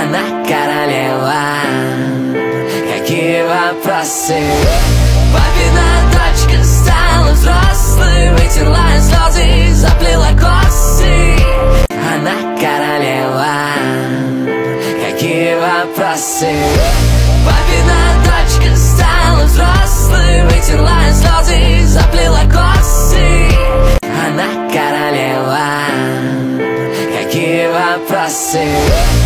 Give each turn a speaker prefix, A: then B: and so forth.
A: Она королева. Какие вопросы? Папина дочка стала взрослой, вытерла слезы, заплела косы. Она королева. Какие вопросы? Папина дочка стала взрослой, вытерла слезы, заплела косы. Она королева. Какие вопросы?